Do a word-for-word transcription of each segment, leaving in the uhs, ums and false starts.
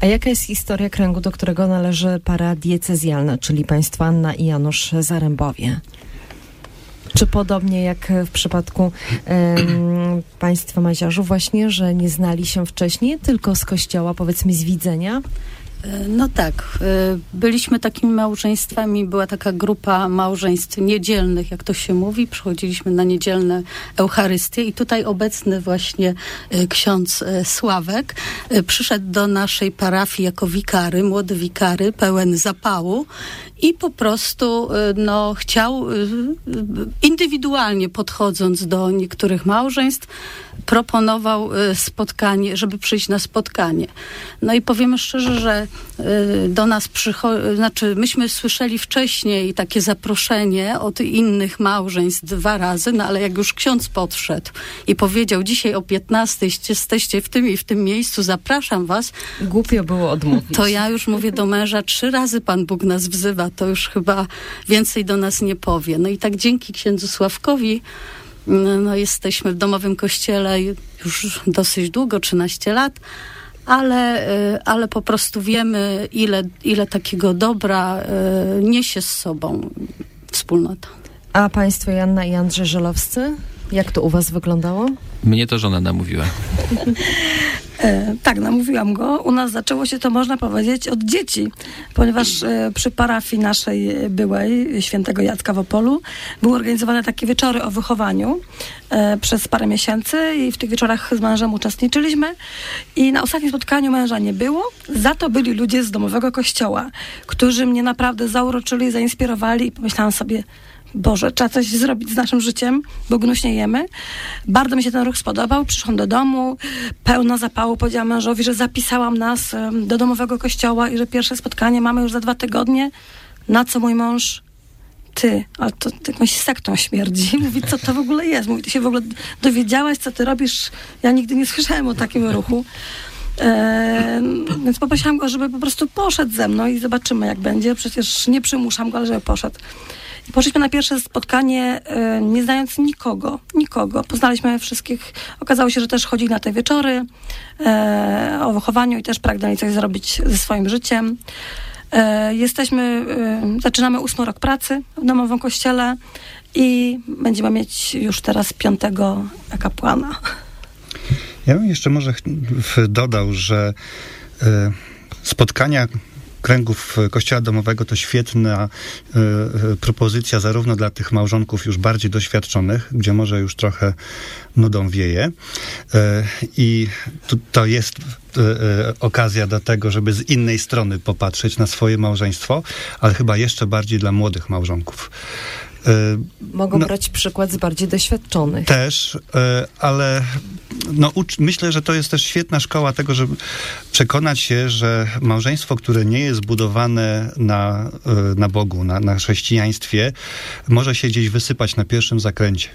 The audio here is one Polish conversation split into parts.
A jaka jest historia kręgu, do którego należy para diecezjalna, czyli państwo Anna i Janusz Zarębowie? Czy podobnie jak w przypadku um, państwa Maziarzu właśnie, że nie znali się wcześniej, tylko z kościoła, powiedzmy z widzenia? No tak, byliśmy takimi małżeństwami, była taka grupa małżeństw niedzielnych, jak to się mówi, przychodziliśmy na niedzielne Eucharystie i tutaj obecny właśnie ksiądz Sławek przyszedł do naszej parafii jako wikary, młody wikary, pełen zapału i po prostu no, chciał indywidualnie podchodząc do niektórych małżeństw, proponował spotkanie, żeby przyjść na spotkanie. No i powiemy szczerze, że do nas przychodzi, znaczy myśmy słyszeli wcześniej takie zaproszenie od innych małżeństw dwa razy, no ale jak już ksiądz podszedł i powiedział, dzisiaj o piętnastej jesteście w tym i w tym miejscu, zapraszam was. Głupio było odmówić. To ja już mówię do męża, trzy razy Pan Bóg nas wzywa, to już chyba więcej do nas nie powie. No i tak dzięki księdzu Sławkowi no, jesteśmy w domowym kościele już dosyć długo, trzynaście lat, ale, ale po prostu wiemy, ile, ile takiego dobra niesie z sobą wspólnota. A państwo Joanna i Andrzej Żelowscy? Jak to u was wyglądało? Mnie to żona namówiła. E, tak, namówiłam go. U nas zaczęło się to, można powiedzieć, od dzieci, ponieważ e, przy parafii naszej byłej, świętego Jacka w Opolu, były organizowane takie wieczory o wychowaniu e, przez parę miesięcy i w tych wieczorach z mężem uczestniczyliśmy i na ostatnim spotkaniu męża nie było, za to byli ludzie z domowego kościoła, którzy mnie naprawdę zauroczyli, zainspirowali i pomyślałam sobie, Boże, trzeba coś zrobić z naszym życiem, bo gnuśniejemy. Bardzo mi się ten ruch spodobał. Przyszłam do domu, pełna zapału, powiedziałam mężowi, że zapisałam nas do domowego kościoła i że pierwsze spotkanie mamy już za dwa tygodnie. Na co mój mąż, ty, ale to jakąś sektą śmierdzi. Mówi, co to w ogóle jest? Mówi, ty się w ogóle dowiedziałaś, co ty robisz? Ja nigdy nie słyszałem o takim ruchu. Eee, więc poprosiłam go, żeby po prostu poszedł ze mną i zobaczymy, jak będzie. Przecież nie przymuszam go, ale żeby poszedł. I poszliśmy na pierwsze spotkanie, e, nie znając nikogo, nikogo. Poznaliśmy wszystkich. Okazało się, że też chodzili na te wieczory e, o wychowaniu i też pragnęli coś zrobić ze swoim życiem. E, jesteśmy, e, zaczynamy ósmy rok pracy w domowym kościele i będziemy mieć już teraz piątego kapłana. Ja bym jeszcze może dodał, że y, spotkania kręgów Kościoła Domowego to świetna y, y, propozycja zarówno dla tych małżonków już bardziej doświadczonych, gdzie może już trochę nudą wieje. Y, I tu, to jest y, y, okazja do tego, żeby z innej strony popatrzeć na swoje małżeństwo, ale chyba jeszcze bardziej dla młodych małżonków. Mogą no, brać przykład z bardziej doświadczonych. Też, ale no, ucz, myślę, że to jest też świetna szkoła tego, żeby przekonać się, że małżeństwo, które nie jest budowane na, na Bogu, na, na chrześcijaństwie, może się gdzieś wysypać na pierwszym zakręcie.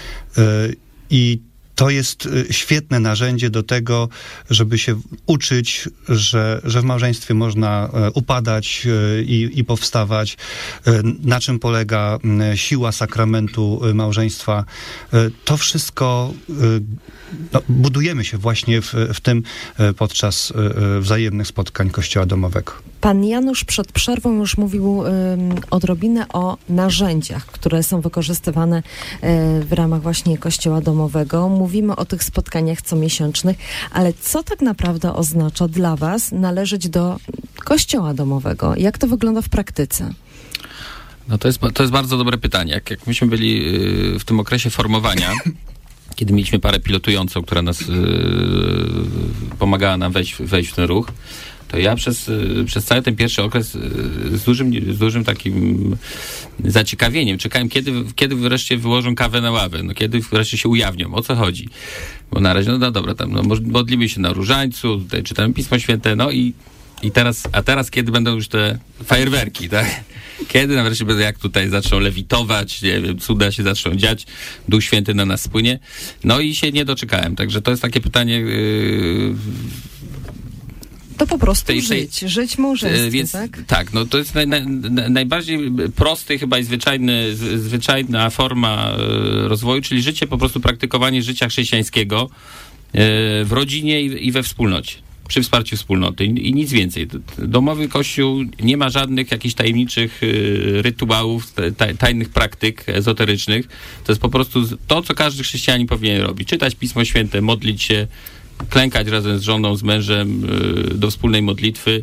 I to jest świetne narzędzie do tego, żeby się uczyć, że, że w małżeństwie można upadać i, i powstawać, na czym polega siła sakramentu małżeństwa. To wszystko no, budujemy się właśnie w, w tym podczas wzajemnych spotkań Kościoła Domowego. Pan Janusz przed przerwą już mówił um, odrobinę o narzędziach, które są wykorzystywane um, w ramach właśnie Kościoła Domowego. Mówimy o tych spotkaniach comiesięcznych, ale co tak naprawdę oznacza dla was należeć do Kościoła Domowego? Jak to wygląda w praktyce? No to jest, to jest bardzo dobre pytanie. Jak, jak myśmy byli w tym okresie formowania, kiedy mieliśmy parę pilotującą, która nas yy, pomagała nam wejść, wejść w ten ruch, to ja przez, przez cały ten pierwszy okres z dużym, z dużym takim zaciekawieniem czekałem, kiedy, kiedy wreszcie wyłożą kawę na ławę, no kiedy wreszcie się ujawnią, o co chodzi. Bo na razie, no, no dobra, tam no, modlimy się na różańcu, tutaj czytamy Pismo Święte, no i, i teraz, a teraz kiedy będą już te fajerwerki, tak? Kiedy nareszcie będą, jak tutaj zaczną lewitować, nie wiem, cuda się zaczną dziać, Duch Święty na nas spłynie, no i się nie doczekałem, także to jest takie pytanie... Yy, To po prostu tej, żyć, tej, żyć małżeństwem, więc, tak? Tak, no to jest naj, naj, najbardziej prosty chyba i zwyczajny, z, zwyczajna forma e, rozwoju, czyli życie, po prostu praktykowanie życia chrześcijańskiego e, w rodzinie i, i we wspólnocie. przy wsparciu wspólnoty i, i nic więcej. Domowy Kościół nie ma żadnych jakichś tajemniczych y, rytuałów, taj, tajnych praktyk ezoterycznych. To jest po prostu to, co każdy chrześcijanin powinien robić. Czytać Pismo Święte, modlić się, klękać razem z żoną, z mężem y, do wspólnej modlitwy.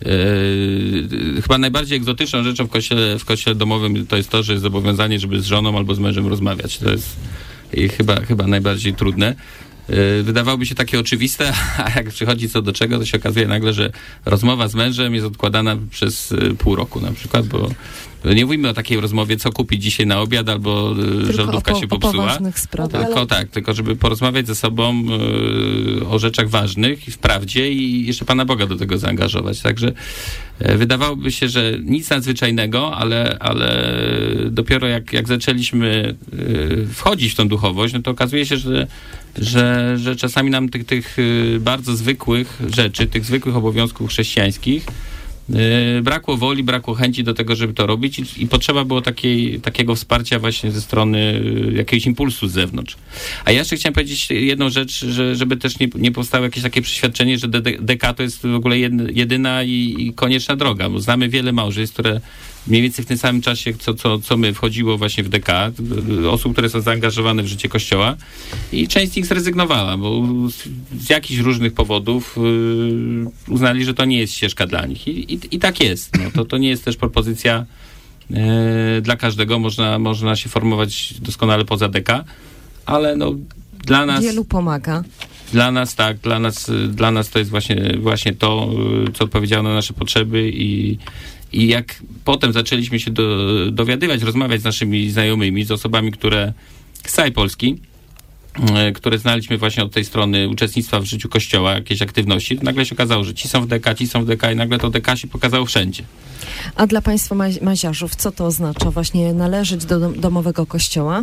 Yy, chyba najbardziej egzotyczną rzeczą w kościele, w kościele domowym to jest to, że jest zobowiązanie, żeby z żoną albo z mężem rozmawiać. To jest yy, chyba, chyba najbardziej trudne. Yy, wydawałoby się takie oczywiste, a jak przychodzi co do czego, to się okazuje nagle, że rozmowa z mężem jest odkładana przez yy, pół roku na przykład, bo nie mówimy o takiej rozmowie, co kupić dzisiaj na obiad, albo yy, żeldówka po, się popsuła. O poważnych sprawach. Tylko tak, tylko żeby porozmawiać ze sobą yy, o rzeczach ważnych i w prawdzie i jeszcze Pana Boga do tego zaangażować. Także yy, wydawałoby się, że nic nadzwyczajnego, ale, ale dopiero jak, jak zaczęliśmy yy, wchodzić w tą duchowość, no to okazuje się, że, że, że czasami nam tych, tych yy, bardzo zwykłych rzeczy, tych zwykłych obowiązków chrześcijańskich Yy, brakło woli, brakło chęci do tego, żeby to robić i, i potrzeba było takiej, takiego wsparcia właśnie ze strony yy, jakiegoś impulsu z zewnątrz. A ja jeszcze chciałem powiedzieć jedną rzecz, że, żeby też nie, nie powstało jakieś takie przeświadczenie, że D K to jest w ogóle jedyna i, i konieczna droga, bo znamy wiele małżeństw, które mniej więcej w tym samym czasie, co, co, co my, wchodziło właśnie w D K, osób, które są zaangażowane w życie Kościoła i część z nich zrezygnowała, bo z, z jakichś różnych powodów yy, uznali, że to nie jest ścieżka dla nich. I, i, i tak jest. No, to, to nie jest też propozycja yy, dla każdego. Można, można się formować doskonale poza D K, ale no dla nas... Wielu pomaga. Dla nas tak, dla nas, dla nas to jest właśnie, właśnie to, co odpowiedziało na nasze potrzeby i I jak potem zaczęliśmy się do, dowiadywać, rozmawiać z naszymi znajomymi, z osobami, które z całej Polski, które znaliśmy właśnie od tej strony uczestnictwa w życiu Kościoła, jakiejś aktywności, to nagle się okazało, że ci są w D K, ci są w D K i nagle to D K się pokazało wszędzie. A dla Państwa maziarzów, co to oznacza właśnie należeć do domowego Kościoła?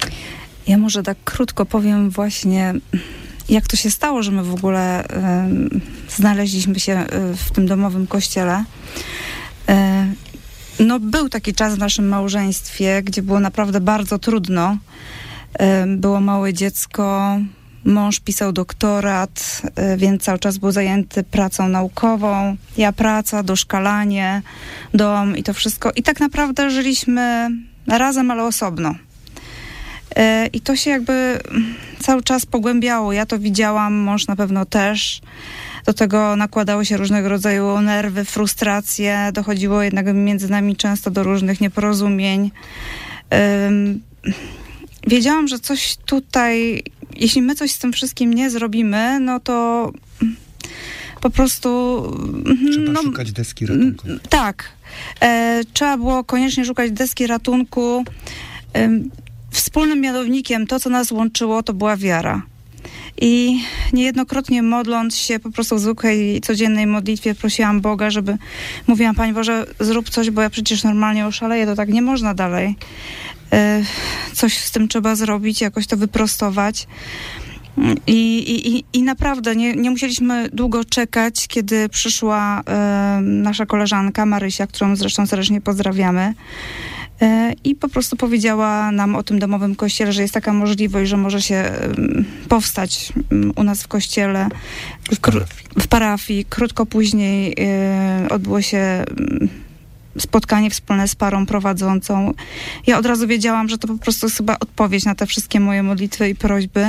Ja może tak krótko powiem właśnie, jak to się stało, że my w ogóle y, znaleźliśmy się y, w tym domowym kościele. No, był taki czas w naszym małżeństwie, gdzie było naprawdę bardzo trudno. Było małe dziecko, mąż pisał doktorat, więc cały czas był zajęty pracą naukową. Ja praca, doszkalanie, dom i to wszystko. I tak naprawdę żyliśmy razem, ale osobno. I to się jakby cały czas pogłębiało. Ja to widziałam, mąż na pewno też. Do tego nakładały się różnego rodzaju nerwy, frustracje. Dochodziło jednak między nami często do różnych nieporozumień. Um, wiedziałam, że coś tutaj, jeśli my coś z tym wszystkim nie zrobimy, no to po prostu... Trzeba no, szukać deski ratunku. Tak. E, trzeba było koniecznie szukać deski ratunku. E, wspólnym mianownikiem, to co nas łączyło, to była wiara. I niejednokrotnie modląc się po prostu w zwykłej, codziennej modlitwie prosiłam Boga, żeby mówiłam, Panie Boże, zrób coś, bo ja przecież normalnie oszaleję, to tak nie można dalej. Yy, coś z tym trzeba zrobić, jakoś to wyprostować. I, i, i naprawdę nie, nie musieliśmy długo czekać, kiedy przyszła yy, nasza koleżanka Marysia, którą zresztą serdecznie pozdrawiamy. I po prostu powiedziała nam o tym domowym kościele, że jest taka możliwość, że może się powstać u nas w kościele, w parafii. W parafii. Krótko później odbyło się spotkanie wspólne z parą prowadzącą. Ja od razu wiedziałam, że to po prostu jest chyba odpowiedź na te wszystkie moje modlitwy i prośby.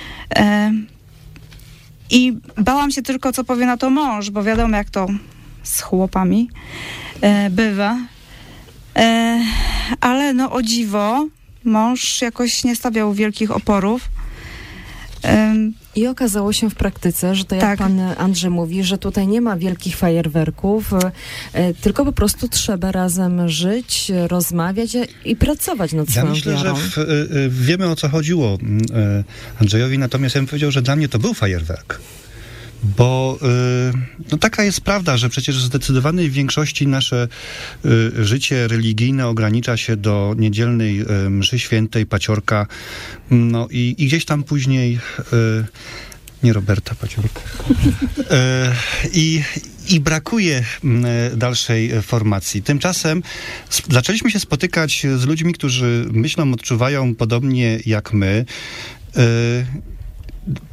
I bałam się tylko, co powie na to mąż, bo wiadomo, jak to z chłopami bywa. E, ale no o dziwo, mąż jakoś nie stawiał wielkich oporów. E, I okazało się w praktyce, że to jak tak. pan Andrzej mówi, że tutaj nie ma wielkich fajerwerków, e, tylko po prostu trzeba razem żyć, rozmawiać i pracować nad swoją Ja myślę, wiarą. że w, y, wiemy, o co chodziło y, Andrzejowi, natomiast ja bym powiedział, że dla mnie to był fajerwerk. Bo y, no taka jest prawda, że przecież w zdecydowanej większości nasze y, życie religijne ogranicza się do niedzielnej y, mszy świętej, paciorka, no i, i gdzieś tam później y, nie Roberta Paciorka. y, i, I brakuje y, dalszej formacji. Tymczasem sp- zaczęliśmy się spotykać z ludźmi, którzy myślą, odczuwają podobnie jak my. Y,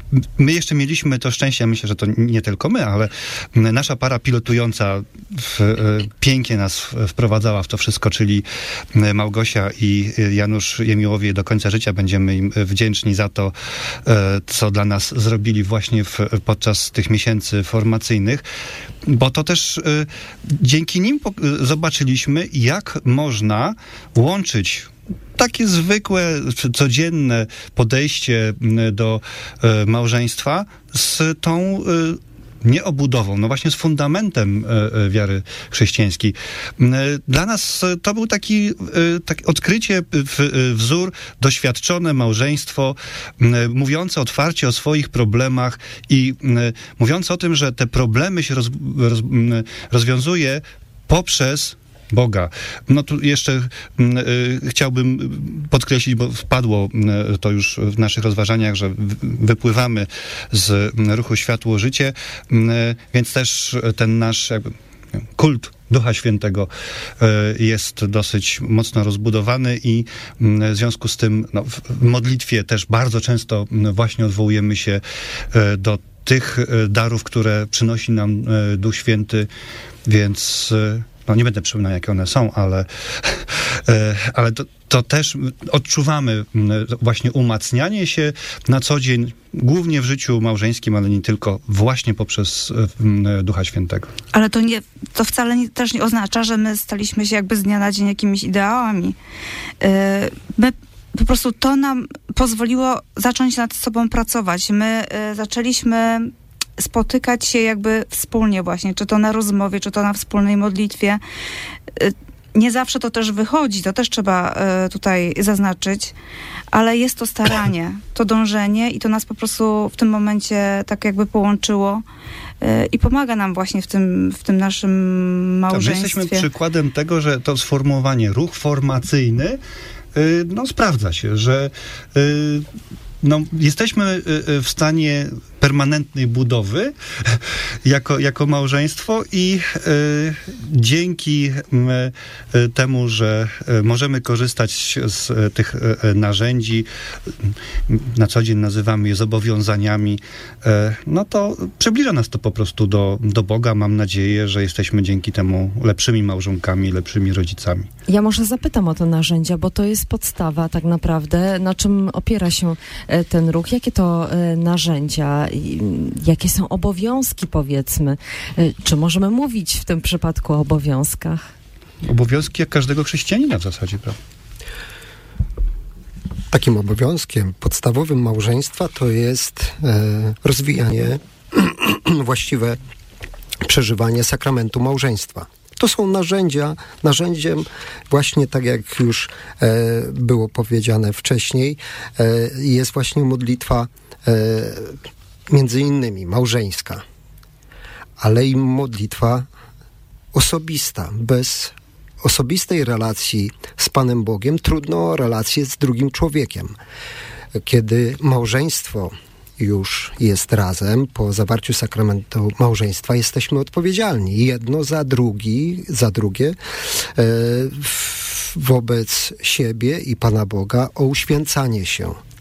my jeszcze mieliśmy to szczęście, myślę, że to nie tylko my, ale nasza para pilotująca w, pięknie nas wprowadzała w to wszystko, czyli Małgosia i Janusz Jemiłowie do końca życia będziemy im wdzięczni za to, co dla nas zrobili właśnie w, podczas tych miesięcy formacyjnych, bo to też dzięki nim zobaczyliśmy, jak można łączyć takie zwykłe, codzienne podejście do e, małżeństwa z tą e, nieobudową, no właśnie z fundamentem e, wiary chrześcijańskiej. E, dla nas to był taki, e, taki odkrycie, w, wzór, doświadczone małżeństwo, e, mówiące otwarcie o swoich problemach i e, mówiące o tym, że te problemy się roz, roz, rozwiązuje poprzez Boga. No tu jeszcze y, chciałbym podkreślić, bo wpadło y, to już w naszych rozważaniach, że w, wypływamy z ruchu Światło Życie, y, więc też ten nasz jakby kult Ducha Świętego y, jest dosyć mocno rozbudowany i y, w związku z tym no, w modlitwie też bardzo często y, właśnie odwołujemy się y, do tych y, darów, które przynosi nam y, Duch Święty, więc y, no nie będę przypominał, jakie one są, ale, ale to, to też odczuwamy właśnie umacnianie się na co dzień, głównie w życiu małżeńskim, ale nie tylko, właśnie poprzez Ducha Świętego. Ale to, nie, to wcale nie, też nie oznacza, że my staliśmy się jakby z dnia na dzień jakimiś ideałami. My po prostu to nam pozwoliło zacząć nad sobą pracować. My zaczęliśmy spotykać się jakby wspólnie właśnie, czy to na rozmowie, czy to na wspólnej modlitwie. Nie zawsze to też wychodzi, to też trzeba tutaj zaznaczyć, ale jest to staranie, to dążenie i to nas po prostu w tym momencie tak jakby połączyło i pomaga nam właśnie w tym, w tym naszym małżeństwie. My jesteśmy przykładem tego, że to sformułowanie ruch formacyjny no sprawdza się, że no, jesteśmy w stanie permanentnej budowy jako, jako małżeństwo i y, dzięki y, temu, że y, możemy korzystać z y, tych y, narzędzi, na co dzień nazywamy je zobowiązaniami, y, no to przybliża nas to po prostu do, do Boga. Mam nadzieję, że jesteśmy dzięki temu lepszymi małżonkami, lepszymi rodzicami. Ja może zapytam o te narzędzia, bo to jest podstawa tak naprawdę, na czym opiera się ten ruch. Jakie to narzędzia? Jakie są obowiązki, powiedzmy? Czy możemy mówić w tym przypadku o obowiązkach? Obowiązki jak każdego chrześcijanina w zasadzie, prawda? Takim obowiązkiem podstawowym małżeństwa to jest e, rozwijanie, właściwe przeżywanie sakramentu małżeństwa. To są narzędzia, narzędziem właśnie tak jak już e, było powiedziane wcześniej, e, jest właśnie modlitwa e, między innymi małżeńska, ale i modlitwa osobista. Bez osobistej relacji z Panem Bogiem trudno o relację z drugim człowiekiem. Kiedy małżeństwo już jest razem, po zawarciu sakramentu małżeństwa jesteśmy odpowiedzialni jedno za drugi, za drugie e, wobec siebie i Pana Boga o uświęcanie się.